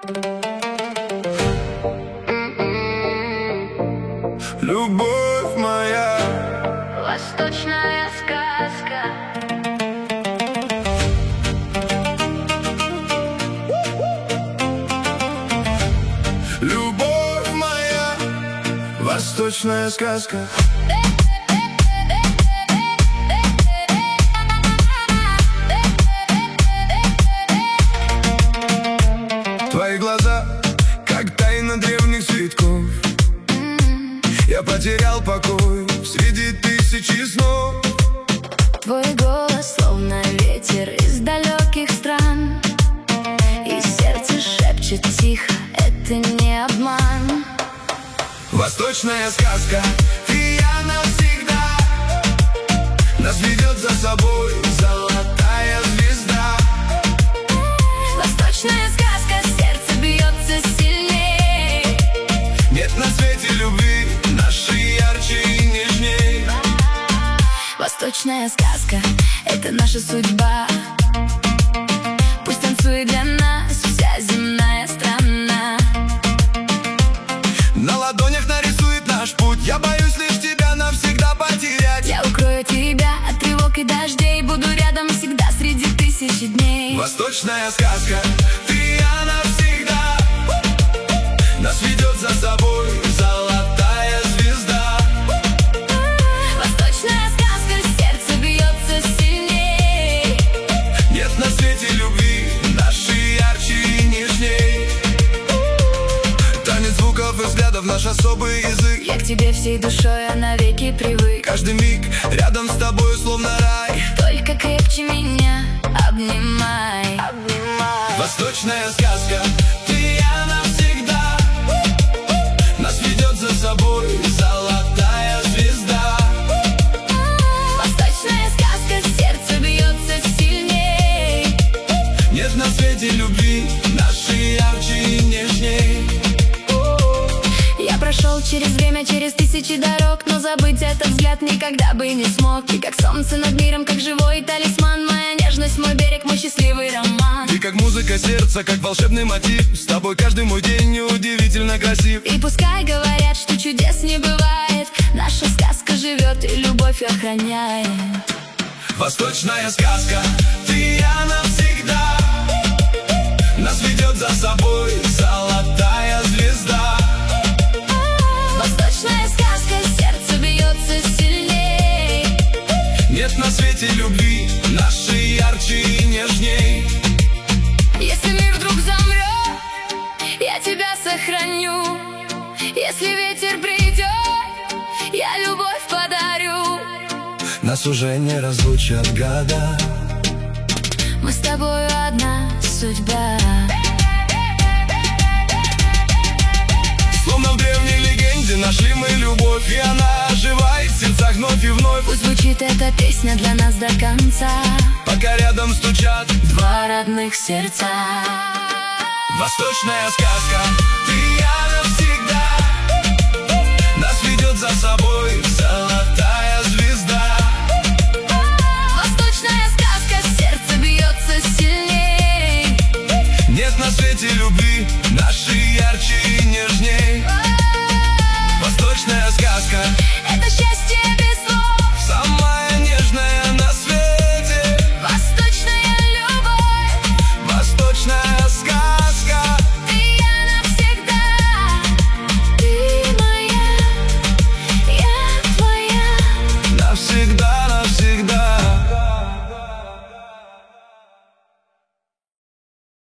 Любовь моя, восточная сказка. любовь моя, восточная сказка. Твои глаза, как тайна древних цветков. Я потерял покой среди тысячи снов. Твой голос словно ветер из далеких стран, и сердце шепчет тихо, это не обман. Восточная сказка, и я навсегда. Нас ведет за собой золотая звезда. Восточная сказка, сердце бьется сильней. Нет на свете любви нашей ярче и нежней. Восточная сказка, это наша судьба. Пусть танцует для нас вся земная страна. На ладонях нарисует наш путь. Я боюсь лишь тебя навсегда потерять. Я укрою тебя от тревог и дождей, буду рядом всегда среди тысячи дней. Восточная сказка, ты и я навсегда. Нас ведет за собой золотая звезда. Восточная сказка, сердце бьется сильней. Нет на свете любви нашей ярче и нежней. Танец звуков и взглядов, наш особый язык. Я к тебе всей душой, а навеки привык. Каждый миг рядом с тобой словно рай. Только крепче меня обнимай. Восточная сказка, ты и я навсегда. Нас ведет за собой золотая звезда. Восточная сказка, сердце бьется сильней. Нет на свете любви нашей ярче и нежней. Я прошел через время, через тысячи дорог, но забыть этот взгляд никогда бы не смог. И как солнце над миром, как живой талисман, моя нежность, мой берег, мой счастливый роман. Ты как музыка сердца, как волшебный мотив. С тобой каждый мой день удивительно красив. И пускай говорят, что чудес не бывает, наша сказка живет и любовь охраняет. Восточная сказка, ты и я навсегда. Нас ведет за собой золотая звезда. Восточная сказка, сердце бьется сильней. Нет на свете любви нашей ярче и нежней. Если мир вдруг замрет, я тебя сохраню. Если ветер придет, я любовь подарю. Нас уже не разлучат года. Мы с тобою одна судьба. Словно в древней легенде нашли мы любовь, и она оживает в сердцах вновь и вновь. Пусть звучит эта песня для нас до конца, Пока рядом стучат два родных сердца. Восточная сказка, ты и я навсегда. Нас ведет за собой золотая звезда. Восточная сказка, сердце бьется сильней. Нет на свете любви